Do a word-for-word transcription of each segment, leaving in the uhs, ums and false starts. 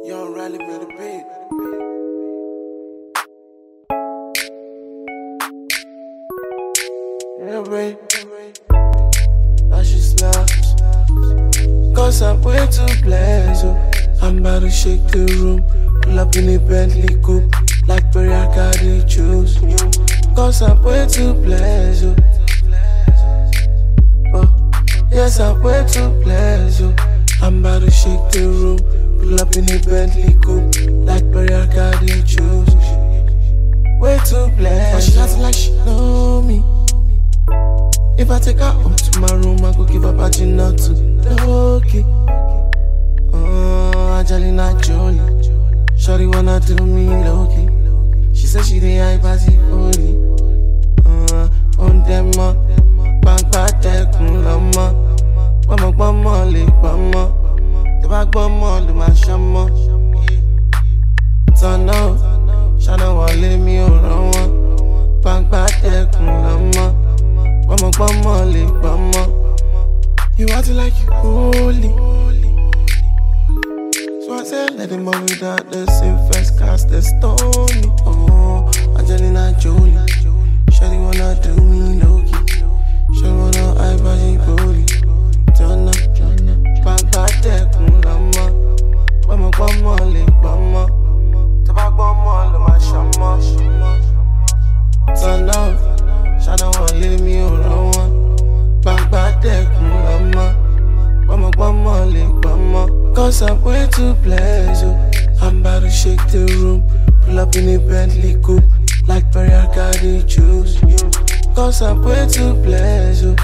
Young Riley made a beat. Yeah, babe. Now she slaps. Cause I'm way too blessed. I'm about to shake the room. Pull up in the Bentley coupe. Like Perry, I got the juice. Cause I'm way too blessed. Oh, yes, I'm way too blessed. I'm about to shake the room. Pull up in the Bentley coupe. Like Perry, I got the juice. Way too blessed. But she acting like she know me. If I take her home to my room, I go give her a gin or two. Low-key. Oh, Angelina Jolie. Shawty wanna do me low-key. She said she dey hype as it holy. Uh, on them ma, bang bang tekun lama. Gbọmọ gbọmọ le gbọmọ, tẹ́ bá gbọmọ ló máa ṣọmọ. Tọ́nà o, ṣáná wọlé mi ò rán wọn. Bang bang tekun lama. Gbọmọ gbọmọ le gbọmọ. You acting like you holy. So I said, let him move without the same first cast the stony. Oh, Angelina Jolie. Shawty wanna do me low-key. Shawty wanna hype as he booty. Turn up, bang bang tekun lama. Gbọmọ gbọmọ le gbọmọ. Tẹ́ bá gbọmọ ló máa ṣọmọ. Turn up, ṣáná wọlé mi ò rán wọn. Bang bang tekun lama. Gbọmọ gbọmọ le gbọmọ. Cause I'm way too blessed. I'm about to shake the room. Pull up in the Bentley coupe. Like Perry, I got the juice. Cause I'm way too blessed.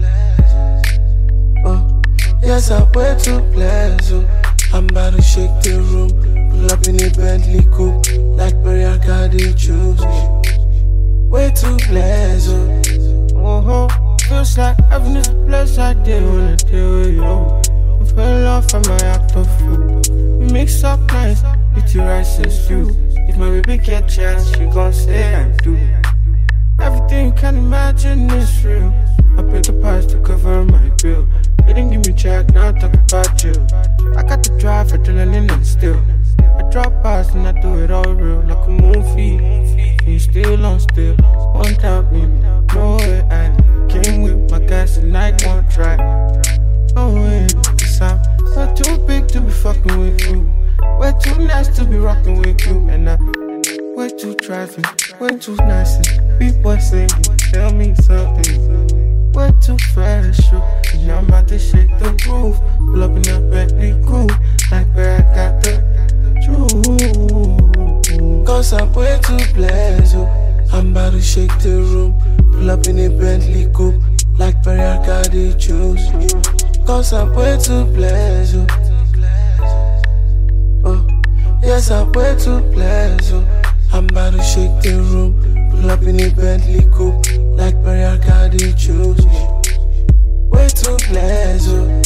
Oh, yes, I'm way too blessed. I'm about to shake the room. Pull up in the Bentley coupe. Like Perry, I got the juice. Way too blessed. Oh, feels like heaven is a place I did when I did with you. I fell off from my act of food. We mix up nice with your rice and stew. If my baby get chance, she gon' say I do. Everything you can imagine is real. I paid the price to cover my bill. They didn't give me check, now talk about you. I got the drive, adrenaline and still. I drop past and I do it all real. Like a movie, and you still on still. One tap me, no way I came with my guys and I won't try. No way, cause I'm not too big to be fucking with you. Way too nice to be rocking with you. And I'm way too driving, way too nice. And people say, tell me something. Way too fresh, and I'm about to shake the roof. Pull up in that Bentley coupe, like where I got the juice. Cause I'm way too blessed. I'm about to shake the room. Pull up in the Bentley coupe. Like Perry, I got the juice. Cause I'm way too blessed. Oh, yes, I'm way too blessed. I'm about to shake the room. Pull up in the Bentley coupe. Like Perry, I got the juice. Way too blessed.